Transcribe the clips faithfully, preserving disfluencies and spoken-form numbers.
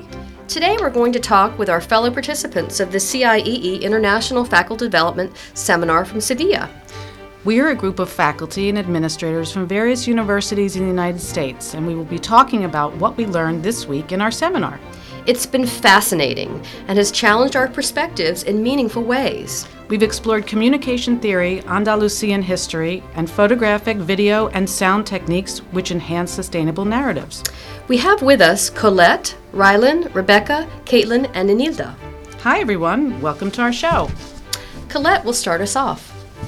Nancy. Today we're going to talk with our fellow participants of the C I E E International Faculty Development Seminar from Sevilla. We are a group of faculty and administrators from various universities in the United States, and we will be talking about what we learned this week in our seminar. It's been fascinating and has challenged our perspectives in meaningful ways. We've explored communication theory, Andalusian history, and photographic, video, and sound techniques which enhance sustainable narratives. We have with us Colette, Rylan, Rebecca, Caitlin, and Enilda. Hi everyone, welcome to our show. Colette will start us off.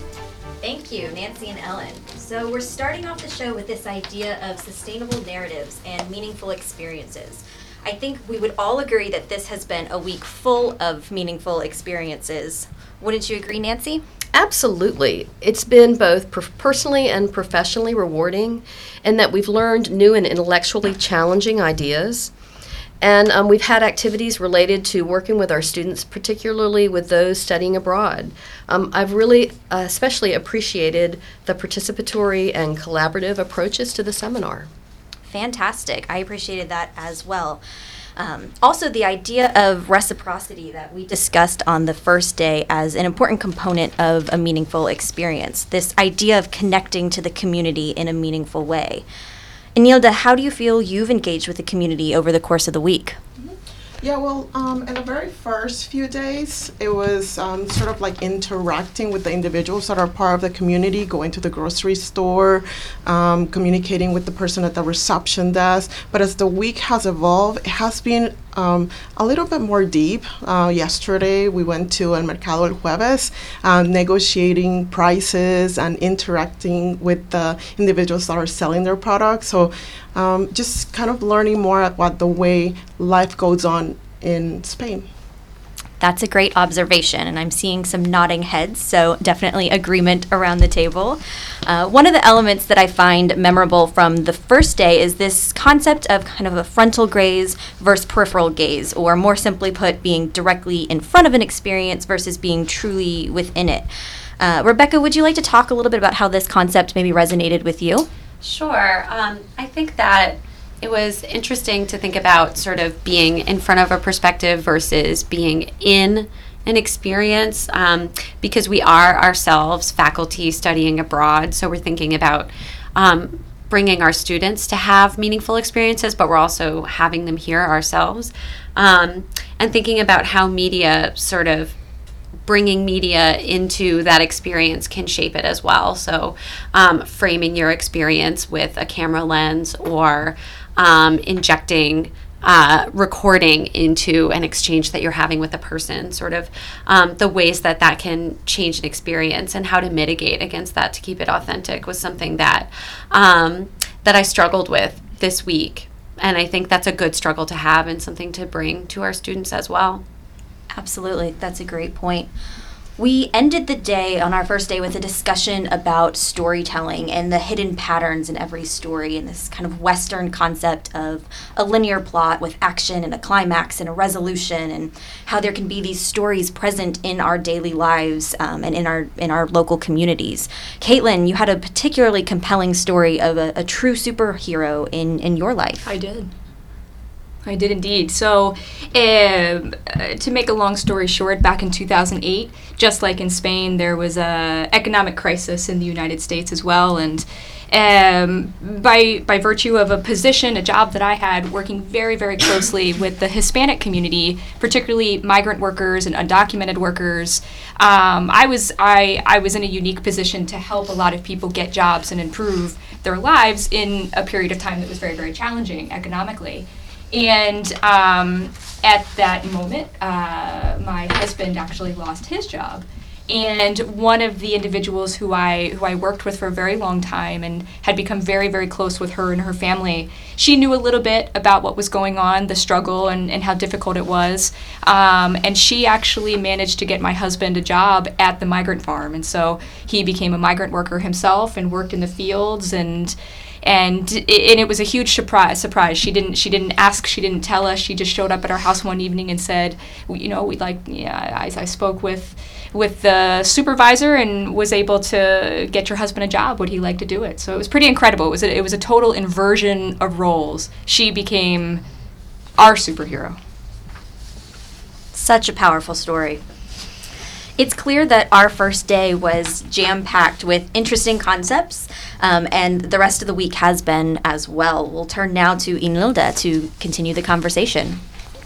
Thank you, Nancy and Ellen. So we're starting off the show with this idea of sustainable narratives and meaningful experiences. I think we would all agree that this has been a week full of meaningful experiences. Wouldn't you agree, Nancy? Absolutely. It's been both per- personally and professionally rewarding, in that we've learned new and intellectually challenging ideas. And um, we've had activities related to working with our students, particularly with those studying abroad. Um, I've really uh, especially appreciated the participatory and collaborative approaches to the seminar. Fantastic. I appreciated that as well. Um, also, the idea of reciprocity that we discussed on the first day as an important component of a meaningful experience. This idea of connecting to the community in a meaningful way. Enilda, how do you feel you've engaged with the community over the course of the week? Yeah, well, um, in the very first few days, it was um, sort of like interacting with the individuals that are part of the community, going to the grocery store, um, communicating with the person at the reception desk. But as the week has evolved, it has been um, a little bit more deep. Uh, yesterday, we went to El Mercado el Jueves, um, negotiating prices and interacting with the individuals that are selling their products. So um, just kind of learning more about the way life goes on in Spain. That's a great observation, and I'm seeing some nodding heads, so definitely agreement around the table. Uh, one of the elements that I find memorable from the first day is this concept of kind of a frontal gaze versus peripheral gaze, or more simply put, being directly in front of an experience versus being truly within it. Uh, Rebecca, would you like to talk a little bit about how this concept maybe resonated with you? Sure. Um, I think that it was interesting to think about sort of being in front of a perspective versus being in an experience, um, because we are ourselves faculty studying abroad. So we're thinking about um, bringing our students to have meaningful experiences, but we're also having them here ourselves, um, and thinking about how media sort of bringing media into that experience can shape it as well. So um, framing your experience with a camera lens, or um, injecting uh, recording into an exchange that you're having with a person, sort of um, the ways that that can change an experience and how to mitigate against that to keep it authentic was something that um, that I struggled with this week. And I think that's a good struggle to have and something to bring to our students as well. Absolutely. That's a great point. We ended the day on our first day with a discussion about storytelling and the hidden patterns in every story, and this kind of Western concept of a linear plot with action and a climax and a resolution, and how there can be these stories present in our daily lives um, and in our in our local communities. Caitlin, you had a particularly compelling story of a, a true superhero in, in your life. I did. I did indeed. So, um, uh, to make a long story short, back in two thousand eight, just like in Spain, there was a economic crisis in the United States as well, and um, by by virtue of a position, a job that I had, working very, very closely with the Hispanic community, particularly migrant workers and undocumented workers, um, I was I I was in a unique position to help a lot of people get jobs and improve their lives in a period of time that was very, very challenging economically. And um, at that moment, uh, my husband actually lost his job. And one of the individuals who I who I worked with for a very long time and had become very, very close with her and her family, she knew a little bit about what was going on, the struggle, and, and how difficult it was. Um, and she actually managed to get my husband a job at the migrant farm. And so he became a migrant worker himself and worked in the fields, and And it, and it was a huge surprise. Surprise. She didn't. She didn't ask. She didn't tell us. She just showed up at our house one evening and said, "You know, we like." Yeah, I, I spoke with, with the supervisor and was able to get your husband a job. Would he like to do it? So it was pretty incredible. It was a, it was a total inversion of roles. She became our superhero. Such a powerful story. It's clear that our first day was jam-packed with interesting concepts, um, and the rest of the week has been as well. We'll turn now to Inilda to continue the conversation.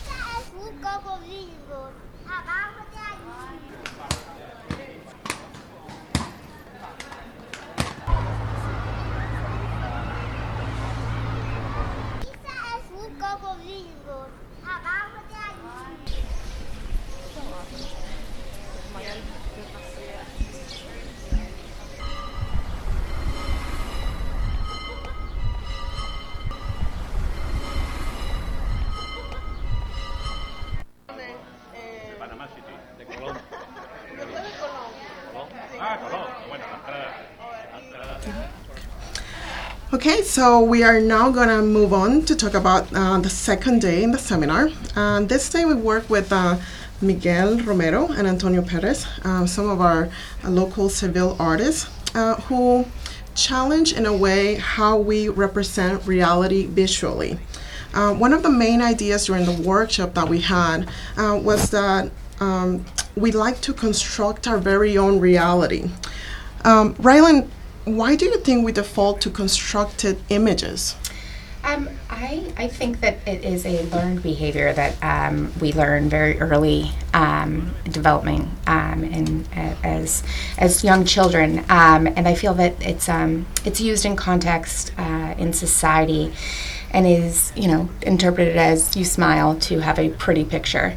Okay, so we are now going to move on to talk about uh, the second day in the seminar. Uh, this day we work with uh, Miguel Romero and Antonio Perez, uh, some of our uh, local Seville artists uh, who challenge in a way how we represent reality visually. Uh, one of the main ideas during the workshop that we had uh, was that um, we like to construct our very own reality. Um, Rylan, why do you think we default to constructed images? Um, I, I think that it is a learned behavior that um, we learn very early um, developing um, in, uh, as as young children, um, and I feel that it's um, it's used in context uh, in society, and is, you know, interpreted as you smile to have a pretty picture.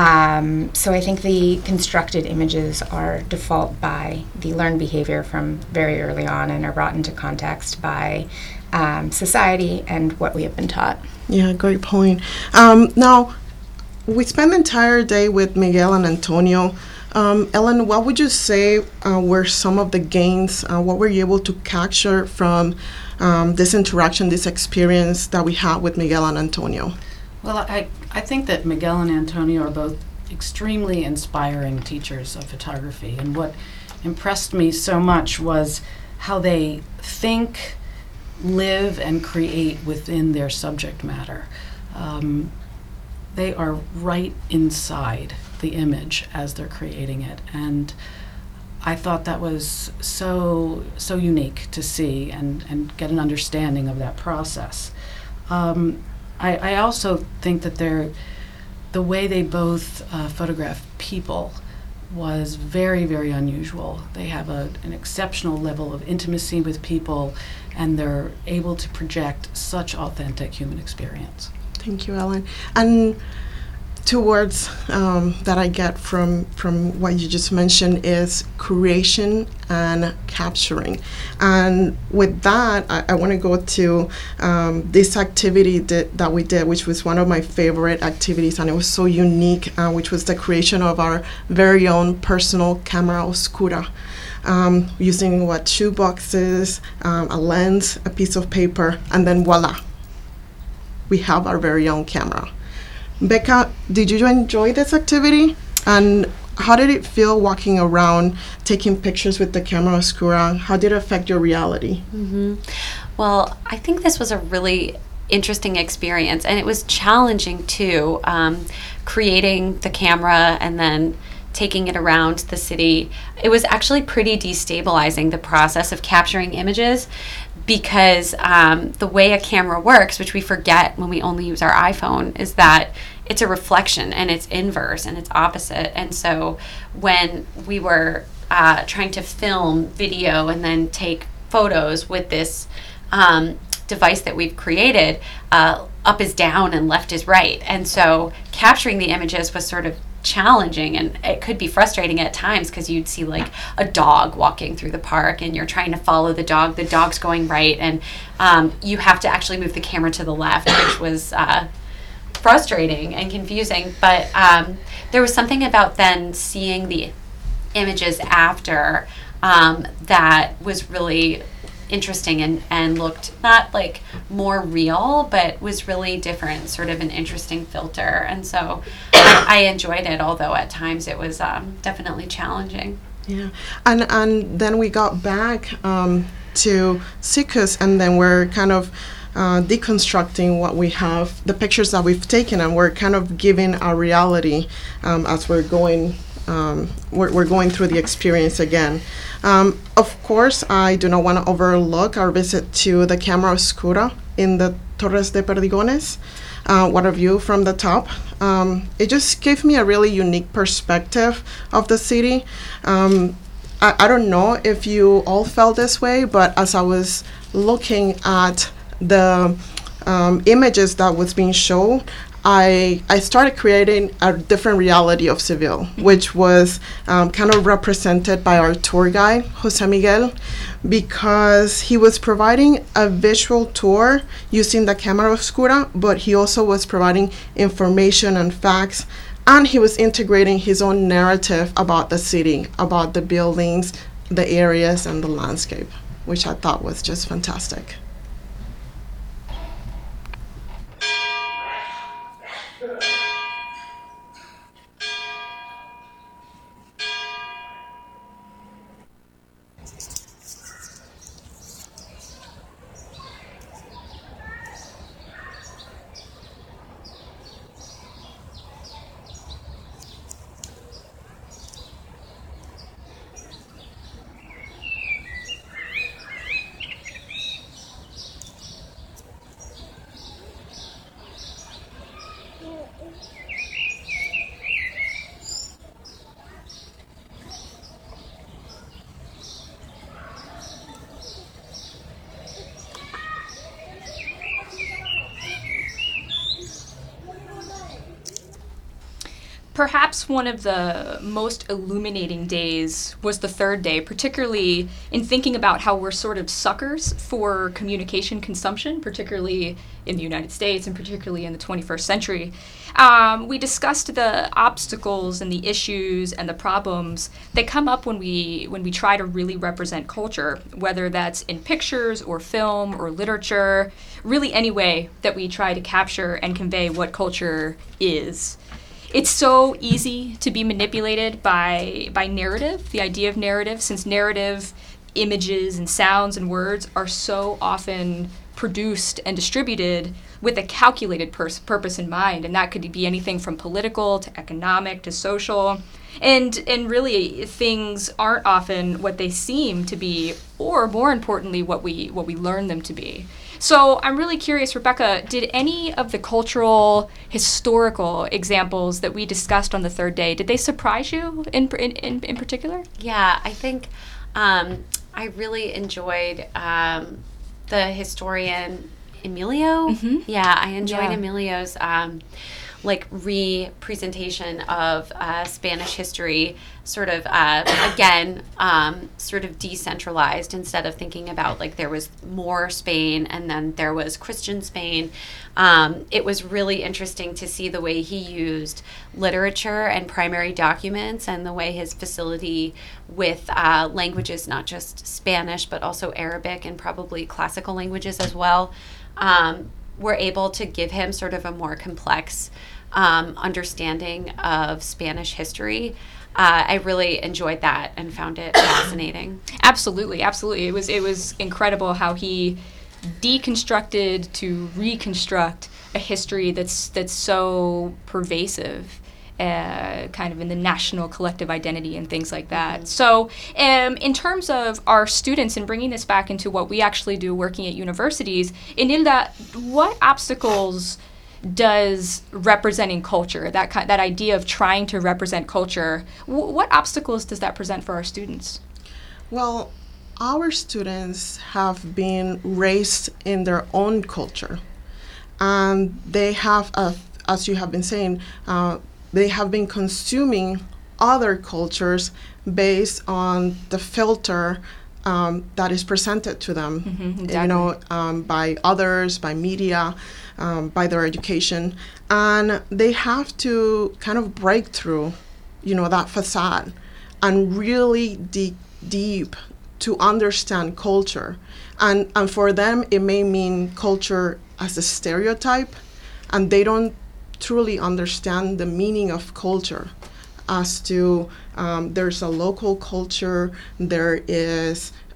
Um, so I think the constructed images are default by the learned behavior from very early on and are brought into context by um, society and what we have been taught. Yeah, great point. Um, now, we spent the entire day with Miguel and Antonio. Um, Ellen, what would you say uh, were some of the gains? Uh, what were you able to capture from um, this interaction, this experience that we had with Miguel and Antonio? Well, I, I think that Miguel and Antonio are both extremely inspiring teachers of photography. And what impressed me so much was how they think, live, and create within their subject matter. Um, they are right inside the image as they're creating it. And I thought that was so so unique to see and, and get an understanding of that process. Um, I, I also think that they're, the way they both uh, photograph people was very, very unusual. They have a, an exceptional level of intimacy with people, and they're able to project such authentic human experience. Thank you, Ellen. And two words um, that I get from from what you just mentioned is creation and capturing. And with that, I, I want to go to um, this activity that, that we did, which was one of my favorite activities, and it was so unique, uh, which was the creation of our very own personal camera oscura. Um, using what, shoe boxes, um, a lens, a piece of paper, and then voila, we have our very own camera. Becca, did you enjoy this activity? And how did it feel walking around, taking pictures with the camera oscura? How did it affect your reality? Mm-hmm. Well, I think this was a really interesting experience, and it was challenging too, um, creating the camera and then taking it around the city. It was actually pretty destabilizing, the process of capturing images, because um, the way a camera works, which we forget when we only use our iPhone, is that it's a reflection and it's inverse and it's opposite. And so when we were uh, trying to film video and then take photos with this um, device that we've created, uh, up is down and left is right. And so capturing the images was sort of challenging, and it could be frustrating at times because you'd see like a dog walking through the park and you're trying to follow the dog, the dog's going right, and um, you have to actually move the camera to the left, which was uh, frustrating and confusing. But um, there was something about then seeing the images after um, that was really interesting and, and looked not like more real, but was really different, sort of an interesting filter. And so I, I enjoyed it, although at times it was um, definitely challenging. Yeah, and and then we got back um, to Sikus, and then we're kind of uh, deconstructing what we have, the pictures that we've taken, and we're kind of giving our reality um, as we're going um, we're, we're going through the experience again. Um, of course, I do not want to overlook our visit to the Cámara Oscura in the Torres de Perdigones. Uh, what a view from the top. Um, it just gave me a really unique perspective of the city. Um, I, I don't know if you all felt this way, but as I was looking at the um, images that was being shown, I, I started creating a different reality of Seville, which was um, kind of represented by our tour guide, Jose Miguel, because he was providing a visual tour using the Cámara Oscura, but he also was providing information and facts, and he was integrating his own narrative about the city, about the buildings, the areas, and the landscape, which I thought was just fantastic. Perhaps one of the most illuminating days was the third day, particularly in thinking about how we're sort of suckers for communication consumption, particularly in the United States and particularly in the twenty-first century. Um, we discussed the obstacles and the issues and the problems that come up when we when we try to really represent culture, whether that's in pictures or film or literature, really any way that we try to capture and convey what culture is. It's so easy to be manipulated by by narrative, the idea of narrative, since narrative images and sounds and words are so often produced and distributed with a calculated pers- purpose in mind, and that could be anything from political to economic to social. And and really, things aren't often what they seem to be, or more importantly, what we what we learn them to be. So I'm really curious, Rebecca, did any of the cultural, historical examples that we discussed on the third day, did they surprise you in in, in, in particular? Yeah, I think um, I really enjoyed um, the historian Emilio. Mhm. Yeah, I enjoyed Yeah. Emilio's um, like re-presentation of uh, Spanish history, sort of uh, again, um, sort of decentralized, instead of thinking about like there was more Spain and then there was Christian Spain. Um, it was really interesting to see the way he used literature and primary documents, and the way his facility with uh, languages, not just Spanish, but also Arabic and probably classical languages as well, um, were able to give him sort of a more complex um, understanding of Spanish history. Uh, I really enjoyed that and found it fascinating. Absolutely, absolutely. It was it was incredible how he deconstructed to reconstruct a history that's that's so pervasive, uh, kind of in the national collective identity and things like that. Mm-hmm. So um, in terms of our students and bringing this back into what we actually do working at universities, Enilda, what obstacles does representing culture, that ki- that idea of trying to represent culture, w- what obstacles does that present for our students? Well, our students have been raised in their own culture, and they have, uh, as you have been saying, uh, they have been consuming other cultures based on the filter um, that is presented to them, Mm-hmm, you exactly. know, um, by others, by media, um, by their education, and they have to kind of break through, you know, that facade and really dig deep to understand culture. And, and for them, it may mean culture as a stereotype, and they don't truly understand the meaning of culture, as to um, there's a local culture, there is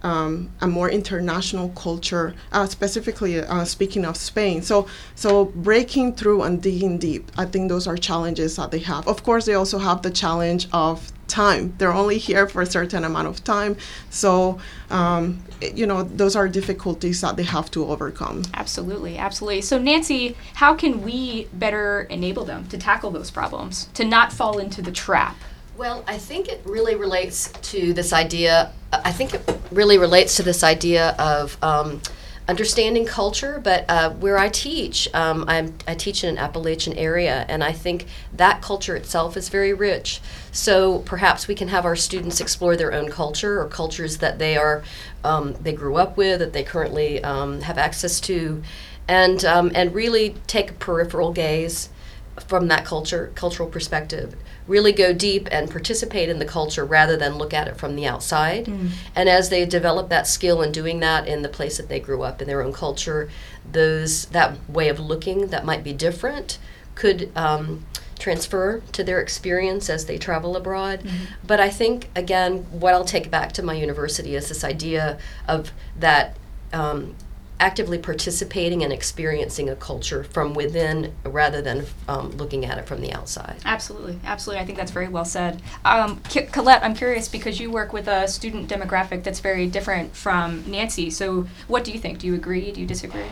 um, a more international culture, uh, specifically uh, speaking of Spain. So, so breaking through and digging deep, I think those are challenges that they have. Of course, they also have the challenge of time. They're only here for a certain amount of time. So, um, you know, those are difficulties that they have to overcome. Absolutely, absolutely. So Nancy, how can we better enable them to tackle those problems, to not fall into the trap? Well, I think it really relates to this idea, I think it really relates to this idea of um, understanding culture, but uh, where I teach, um, I'm, I teach in an Appalachian area, and I think that culture itself is very rich. So perhaps we can have our students explore their own culture or cultures that they are, um, they grew up with, that they currently um, have access to, and um, and really take a peripheral gaze from that culture, cultural perspective. Really go deep and participate in the culture rather than look at it from the outside. Mm. And as they develop that skill in doing that in the place that they grew up, in their own culture, those that way of looking that might be different could um, transfer to their experience as they travel abroad. Mm-hmm. But I think, again, what I'll take back to my university is this idea of that um, actively participating and experiencing a culture from within rather than um, looking at it from the outside. Absolutely, absolutely. I think that's very well said. Um, K- Colette, I'm curious because you work with a student demographic that's very different from Nancy. So what do you think? Do you agree? Do you disagree?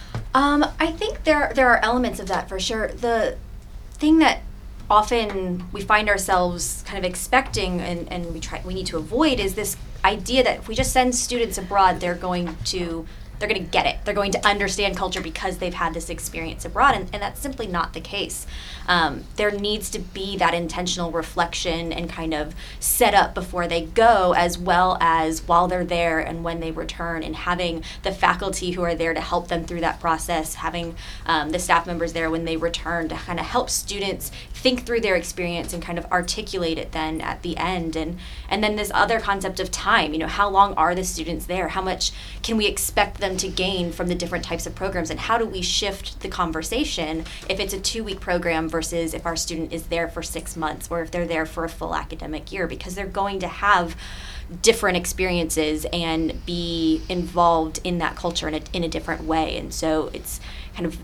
Um, I think there there are elements of that for sure. The thing that often we find ourselves kind of expecting and, and we try we need to avoid is this idea that if we just send students abroad, they're going to They're going to get it. They're going to understand culture because they've had this experience abroad, and, and that's simply not the case. Um, there needs to be that intentional reflection and kind of set up before they go, as well as while they're there and when they return, and having the faculty who are there to help them through that process, having um, the staff members there when they return to kind of help students think through their experience and kind of articulate it then at the end. And, and then this other concept of time, you know, how long are the students there? How much can we expect them to gain from the different types of programs, and how do we shift the conversation if it's a two-week program versus if our student is there for six months or if they're there for a full academic year, because they're going to have different experiences and be involved in that culture in a, in a different way. And so it's kind of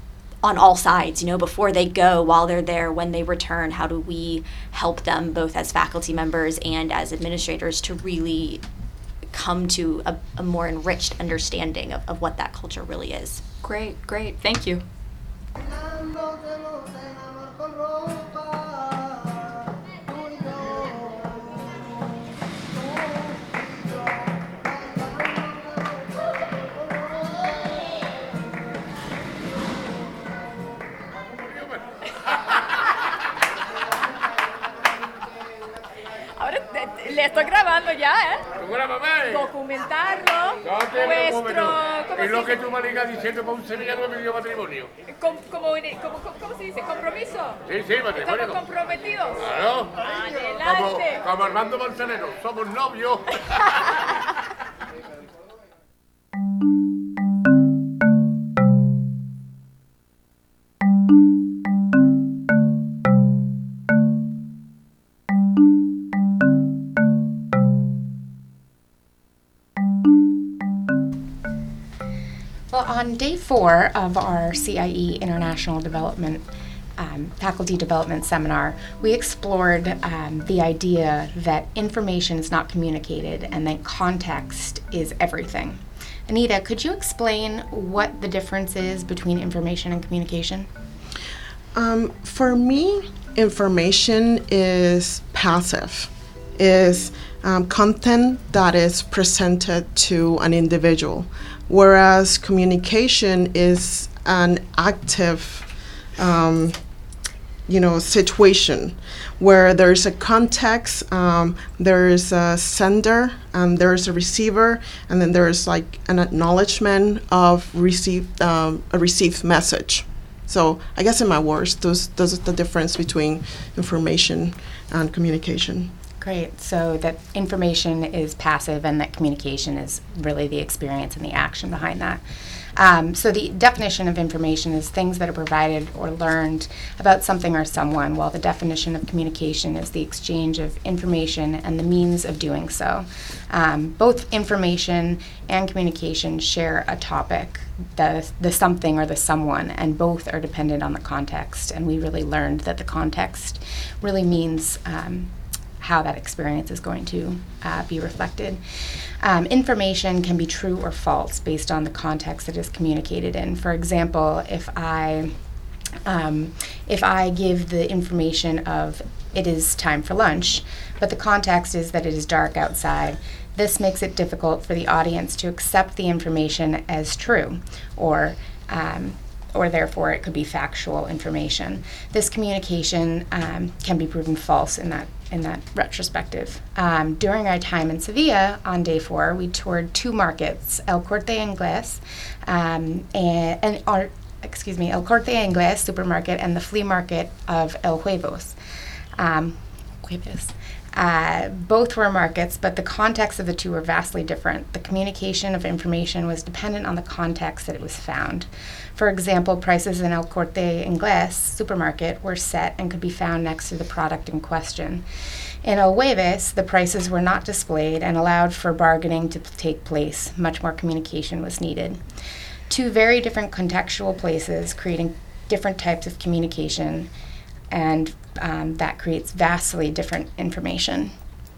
on all sides, you know, before they go, while they're there, when they return, how do we help them both as faculty members and as administrators to really come to a, a more enriched understanding of, of what that culture really is. Great, great. Thank you. Ahora te- le estoy grabando ya, ¿eh? ¿Tú grábame? Documentarlo. No te Nuestro, preocupes. ¿cómo Es se lo dice? que tú me digas diciendo para un semillero de medio matrimonio. Com- como, une- como- como- ¿Cómo se dice? ¿Compromiso? Sí, sí, matrimonio. ¿Estamos comprometidos? Claro. Como, Adelante. como Armando Manzanero, somos novios. Well, on day four of our C I E International Development um, Faculty Development Seminar, we explored um, the idea that information is not communicated and that context is everything. Anita, could you explain what the difference is between information and communication? Um, for me, information is passive, is um, content that is presented to an individual, whereas communication is an active, um, you know, situation where there's a context, um, there's a sender, and there's a receiver, and then there's like an acknowledgement of received um, a received message. So I guess in my words, those those are the difference between information and communication. Great. So that information is passive and that communication is really the experience and the action behind that. Um, so the definition of information is things that are provided or learned about something or someone, while the definition of communication is the exchange of information and the means of doing so. Um, both information and communication share a topic, the, the something or the someone, and both are dependent on the context. And we really learned that the context really means um, how that experience is going to uh, be reflected. Um, information can be true or false based on the context it is communicated in. For example, if I um, if I give the information of it is time for lunch, but the context is that it is dark outside, this makes it difficult for the audience to accept the information as true, or um, or therefore it could be factual information. This communication um, can be proven false in that in that retrospective. Um, during our time in Sevilla on day four, we toured two markets, El Corte Inglés um, and, and or, excuse me, El Corte Inglés supermarket and the flea market of El Huevos. Um, Jueves. Uh, both were markets, but the context of the two were vastly different. The communication of information was dependent on the context that it was found. For example, prices in El Corte Inglés supermarket were set and could be found next to the product in question. In El Jueves, the prices were not displayed and allowed for bargaining to take place. Much more communication was needed. Two very different contextual places creating different types of communication, and um, that creates vastly different information.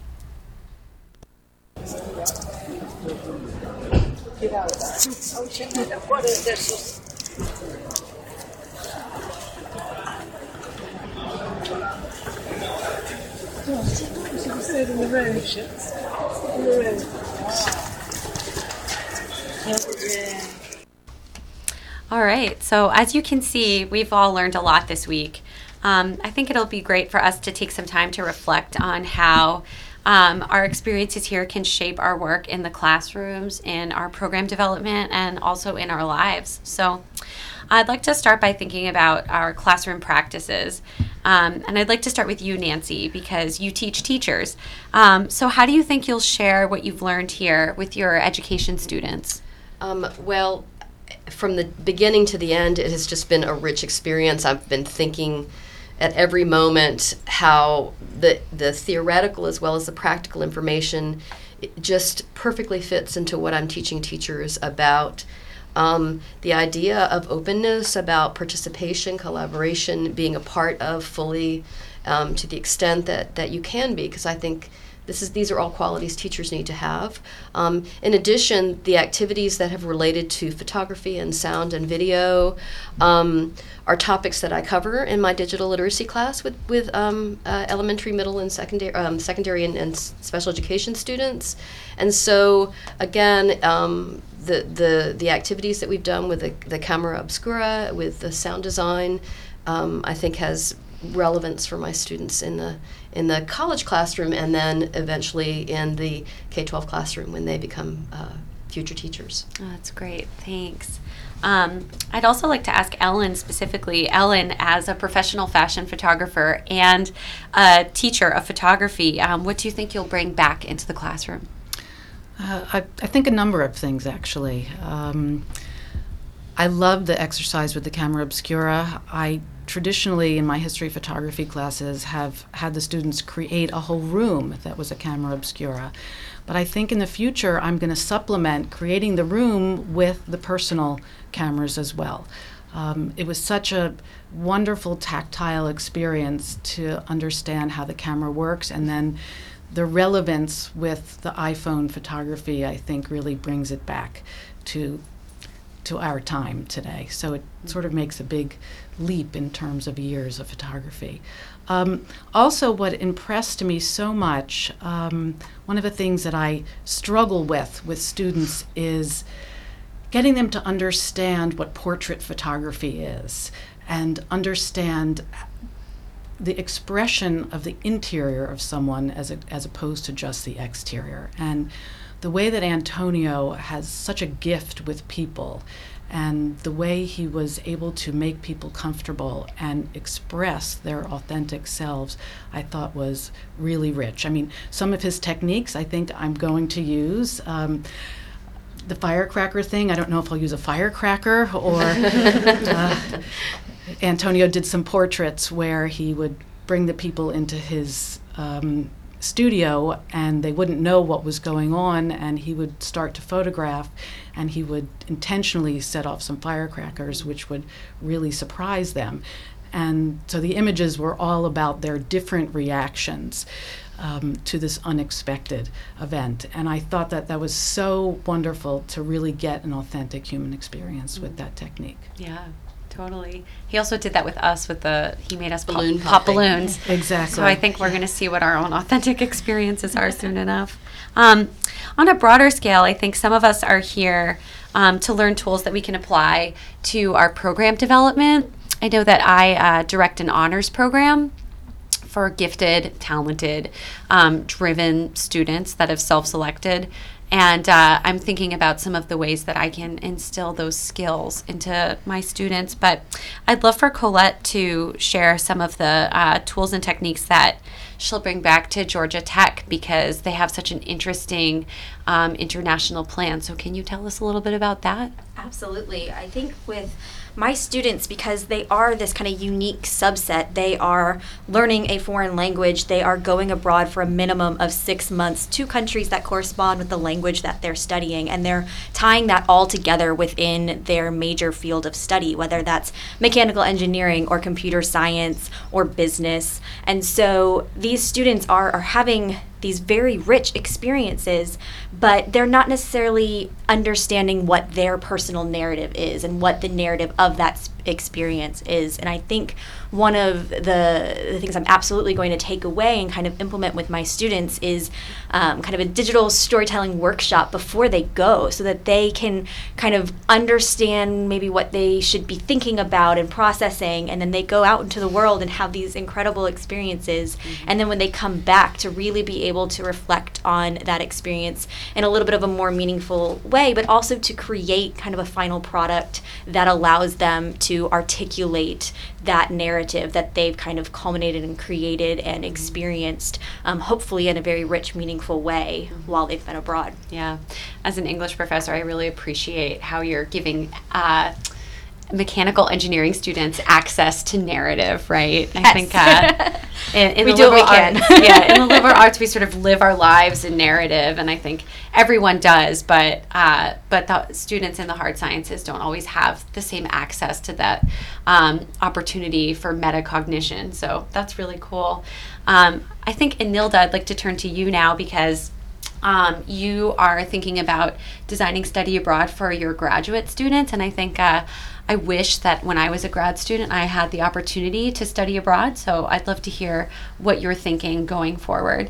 All right, so as you can see, we've all learned a lot this week. Um, I think it'll be great for us to take some time to reflect on how um, our experiences here can shape our work in the classrooms, in our program development, and also in our lives. So I'd like to start by thinking about our classroom practices. Um, and I'd like to start with you, Nancy, because you teach teachers. Um, so how do you think you'll share what you've learned here with your education students? Um, well, from the beginning to the end, it has just been a rich experience. I've been thinking at every moment how the the theoretical as well as the practical information it just perfectly fits into what I'm teaching teachers about. Um, the idea of openness, about participation, collaboration, being a part of fully um, to the extent that, that you can be, because I think This is, these are all qualities teachers need to have. Um, in addition, the activities that have related to photography and sound and video um, are topics that I cover in my digital literacy class with, with um, uh, elementary, middle, and secondary, um, secondary and, and special education students. And so, again, um, the, the, the activities that we've done with the, the camera obscura, with the sound design, um, I think has relevance for my students in the in the college classroom, and then eventually in the K twelve classroom when they become uh, future teachers. Oh, that's great. Thanks. Um, I'd also like to ask Ellen specifically. Ellen, as a professional fashion photographer and a teacher of photography, um, what do you think you'll bring back into the classroom? Uh, I, I think a number of things, actually. Um, I love the exercise with the camera obscura. I traditionally, in my history photography classes, have had the students create a whole room that was a camera obscura. But I think in the future, I'm going to supplement creating the room with the personal cameras as well. Um, it was such a wonderful tactile experience to understand how the camera works, and then the relevance with the iPhone photography, I think, really brings it back to to our time today. So it sort of makes a big leap in terms of years of photography. Um, also, what impressed me so much, um, one of the things that I struggle with with students is getting them to understand what portrait photography is and understand the expression of the interior of someone as a, as opposed to just the exterior. And the way that Antonio has such a gift with people, and the way he was able to make people comfortable and express their authentic selves, I thought was really rich. I mean, some of his techniques I think I'm going to use. Um, the firecracker thing, I don't know if I'll use a firecracker or uh, Antonio did some portraits where he would bring the people into his um, studio and they wouldn't know what was going on, and he would start to photograph and he would intentionally set off some firecrackers which would really surprise them. And so the images were all about their different reactions um, to this unexpected event. And I thought that that was so wonderful to really get an authentic human experience with that technique. Yeah, totally. He also did that with us with the, he made us pop, Balloon pop popping. balloons. Exactly. So I think we're going to see what our own authentic experiences are soon enough. Um, on a broader scale, I think some of us are here um, to learn tools that we can apply to our program development. I know that I uh, direct an honors program for gifted, talented, um, driven students that have self-selected. And uh, I'm thinking about some of the ways that I can instill those skills into my students. But I'd love for Colette to share some of the uh, tools and techniques that she'll bring back to Georgia Tech, because they have such an interesting um, international plan. So can you tell us a little bit about that? Absolutely. I think with my students, because they are this kind of unique subset, they are learning a foreign language, they are going abroad for a minimum of six months to countries that correspond with the language that they're studying, and they're tying that all together within their major field of study, whether that's mechanical engineering or computer science or business. And so these students are, are having these very rich experiences, but they're not necessarily understanding what their personal narrative is and what the narrative of that s- experience is. And I think one of the, the things I'm absolutely going to take away and kind of implement with my students is um, kind of a digital storytelling workshop before they go, so that they can kind of understand maybe what they should be thinking about and processing, and then they go out into the world and have these incredible experiences. Mm-hmm. And then when they come back, to really be able to reflect on that experience in a little bit of a more meaningful way, but also to create kind of a final product that allows them to articulate that narrative that they've kind of culminated and created and experienced, um, hopefully in a very rich, meaningful way while they've been abroad. Yeah. As an English professor, I really appreciate how you're giving uh, mechanical engineering students access to narrative, right? I Yes. think uh, in, in We the do what we liberal can. arts, yeah, in the liberal arts, we sort of live our lives in narrative, and I think everyone does, but uh, but the students in the hard sciences don't always have the same access to that um, opportunity for metacognition. So that's really cool. Um, I think, Anilda, I'd like to turn to you now, because Um, you are thinking about designing study abroad for your graduate students, and I think uh, I wish that when I was a grad student I had the opportunity to study abroad, so I'd love to hear what you're thinking going forward.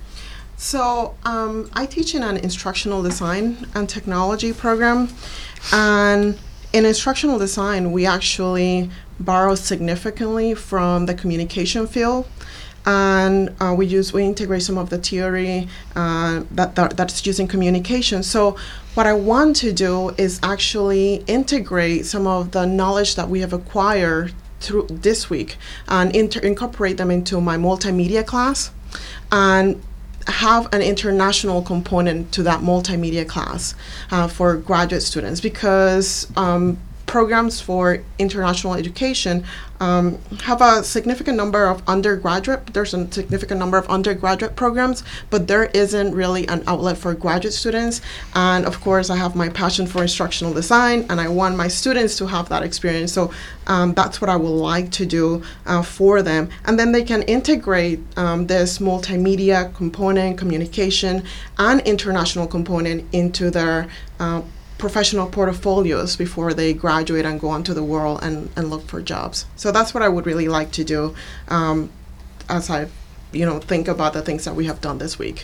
So um, I teach in an instructional design and technology program, and in instructional design we actually borrow significantly from the communication field. And uh, we use we integrate some of the theory uh, that, that that's using communication. So what I want to do is actually integrate some of the knowledge that we have acquired through this week and inter- incorporate them into my multimedia class, and have an international component to that multimedia class uh, for graduate students, because um, programs for international education um, have a significant number of undergraduate, there's a significant number of undergraduate programs, but there isn't really an outlet for graduate students. And of course, I have my passion for instructional design, and I want my students to have that experience. So um, that's what I would like to do uh, for them. And then they can integrate um, this multimedia component, communication, and international component into their uh, professional portfolios before they graduate and go onto the world and, and look for jobs. So that's what I would really like to do um, as I, you know, think about the things that we have done this week.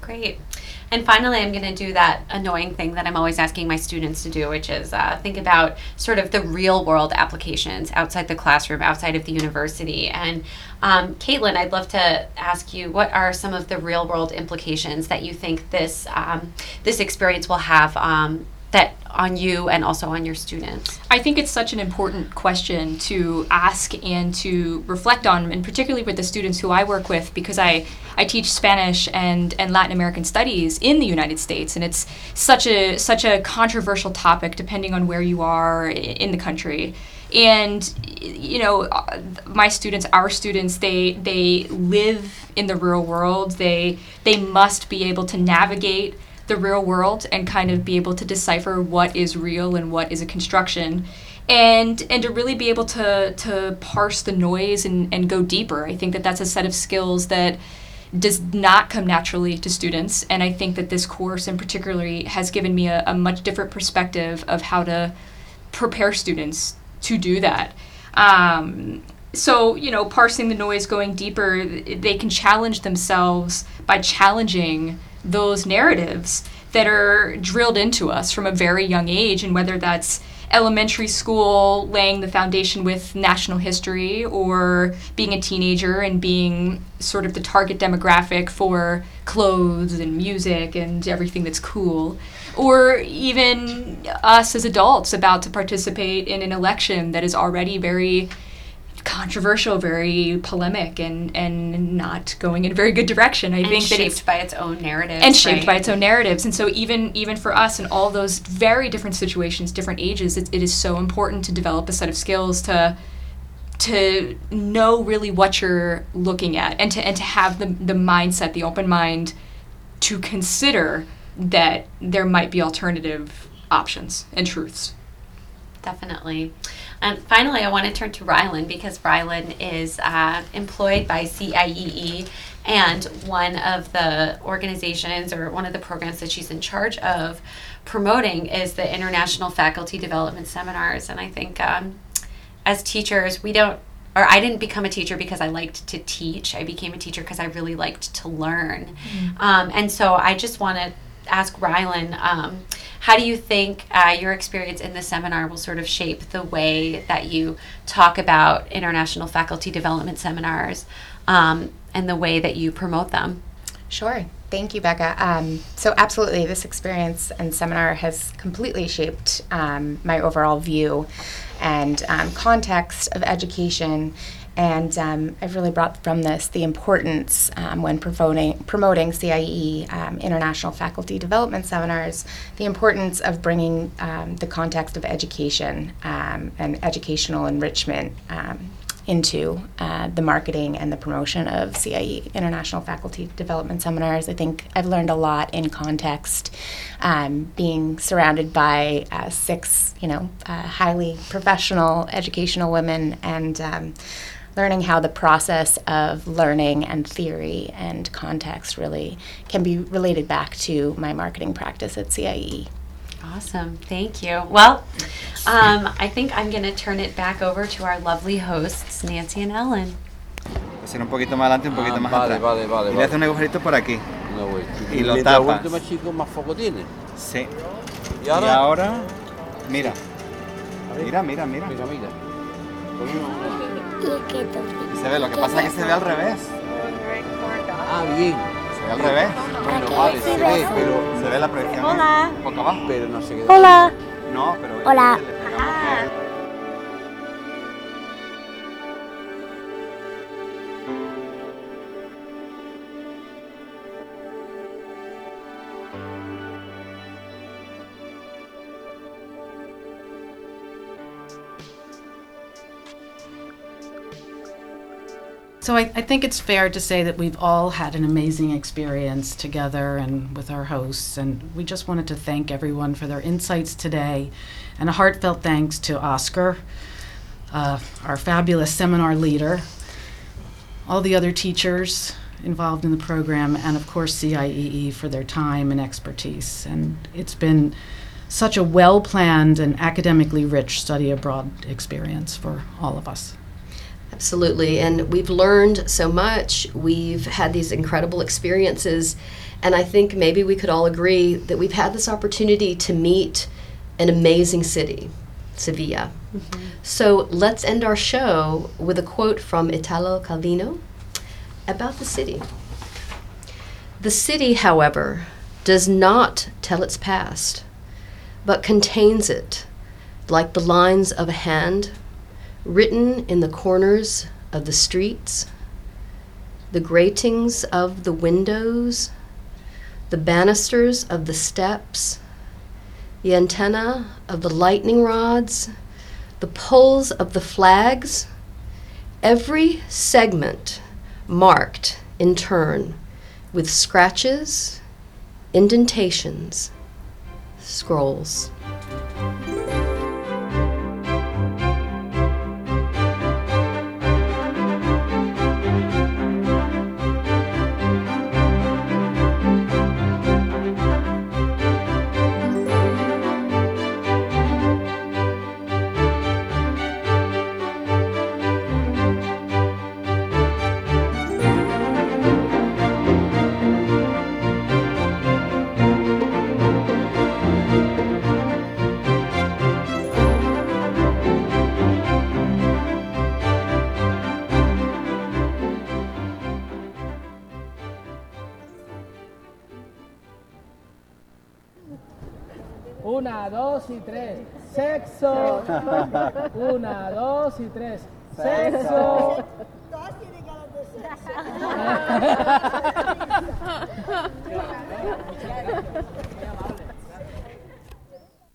Great. And finally, I'm going to do that annoying thing that I'm always asking my students to do, which is uh, think about sort of the real world applications outside the classroom, outside of the university. And um, Caitlin, I'd love to ask you, what are some of the real world implications that you think this um, this experience will have um, that on you and also on your students? I think it's such an important question to ask and to reflect on, and particularly with the students who I work with, because I, I teach Spanish and, and Latin American studies in the United States, and it's such a such a controversial topic depending on where you are in the country. And you know, my students, our students, they they live in the real world. They they must be able to navigate the real world and kind of be able to decipher what is real and what is a construction, and and to really be able to to parse the noise and, and go deeper. I think that that's a set of skills that does not come naturally to students, and I think that this course in particularly has given me a, a much different perspective of how to prepare students to do that. Um, so, you know, parsing the noise, going deeper, they can challenge themselves by challenging those narratives that are drilled into us from a very young age, and whether that's elementary school, laying the foundation with national history, or being a teenager and being sort of the target demographic for clothes and music and everything that's cool, or even us as adults about to participate in an election that is already very controversial, very polemic, and, and not going in a very good direction. I and think that shaped it's by its own narratives. and shaped right? by its own narratives. And so even even for us in all those very different situations, different ages, it, it is so important to develop a set of skills to to know really what you're looking at, and to and to have the the mindset, the open mind, to consider that there might be alternative options and truths. Definitely. And finally, I want to turn to Rylan, because Rylan is uh, employed by C I E E, and one of the organizations or one of the programs that she's in charge of promoting is the International Faculty Development Seminars. And I think um, as teachers, we don't, or I didn't become a teacher because I liked to teach. I became a teacher because I really liked to learn. Mm-hmm. Um, and so I just want to ask Rylan, um, how do you think uh, your experience in the seminar will sort of shape the way that you talk about international faculty development seminars um, and the way that you promote them? Sure. Thank you, Becca. Um, so absolutely, this experience and seminar has completely shaped um, my overall view and um, context of education. And um, I've really brought from this the importance um, when promoting, promoting C I E E um, International Faculty Development Seminars, the importance of bringing um, the context of education um, and educational enrichment um, into uh, the marketing and the promotion of C I E E International Faculty Development Seminars. I think I've learned a lot in context, um, being surrounded by uh, six, you know, uh, highly professional educational women, and um, learning how the process of learning and theory and context really can be related back to my marketing practice at C I E E. Awesome. Thank you. Well, um, I think I'm going to turn it back over to our lovely hosts, Nancy and Ellen. Hacer un poquito más adelante, un poquito Ah, más vale, atrás. vale, vale, Y le vale. hace un agujerito por aquí. Una vuelta. Y lo Mientras tapas. vuelto más chico, más foco tiene. Sí. ¿Y ahora? Y ahora, mira. A ver. Mira, mira, mira. Mira, mira. Se ve, lo que pasa es que se ve al revés. Ah, bien. Se ve al revés. Bueno, vale, se ve, pero... Se ve la proyección. Hola. Un poco abajo. Pero no se queda. Hola. No, pero... Hola. le pegamos que- So I, I think it's fair to say that we've all had an amazing experience together and with our hosts, and we just wanted to thank everyone for their insights today, and a heartfelt thanks to Oscar, uh, our fabulous seminar leader, all the other teachers involved in the program, and of course C I E E for their time and expertise. And it's been such a well-planned and academically rich study abroad experience for all of us. Absolutely, and we've learned so much. We've had these incredible experiences, and I think maybe we could all agree that we've had this opportunity to meet an amazing city, Sevilla. Mm-hmm. So let's end our show with a quote from Italo Calvino about the city. The city, however, does not tell its past, but contains it like the lines of a hand written in the corners of the streets, the gratings of the windows, the banisters of the steps, the antenna of the lightning rods, the poles of the flags, every segment marked in turn with scratches, indentations, scrolls. Una, dos y tres. Sexo. Una, dos y tres. Sexo. Todas tienen ganas de sexo.